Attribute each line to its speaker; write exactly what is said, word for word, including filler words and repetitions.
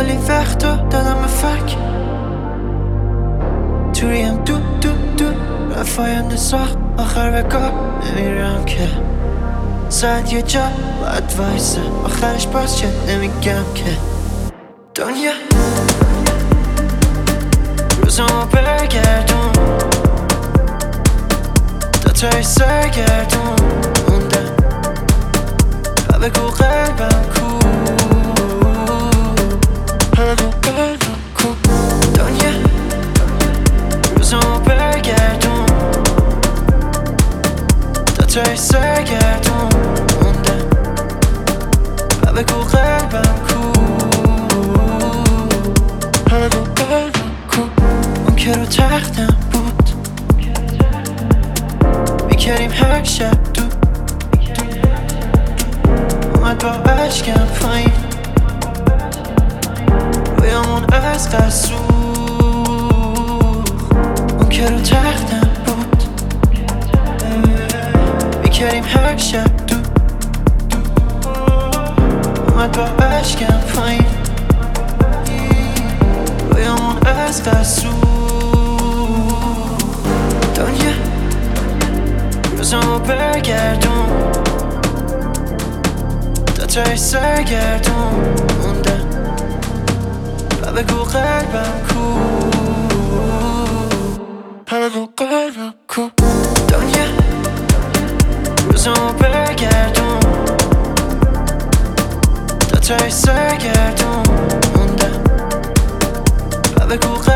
Speaker 1: کلی وقتا دادم به فک توریم دو دو دو رفاینده ساخت آخر به کار نمیرم که ساعت یه جا باید وایسه آخرش باز چه نمیگم که دنیا روزمو برگردون دوتای سرگردون موندم و بگو قلبم کو بگو قلبم کو دنیا روزمو برگردون دوتای سرگردون موندم و بگو قلبم کو بگو قلبم کو اون که رو تختم بود میکریم هر شب دو اومد با عشقم پایین رویامون از قصور اون که رو تختم بود میکریم هر شب دو اومد با عشقم پایین رویامون از قصور دنیا روزمو برگردون دوتای سرگردون موندم و بگو قلبم کو بگو قلبم کو دنیا روزمو برگردون دوتای سرگردون موندم و بگو قلبم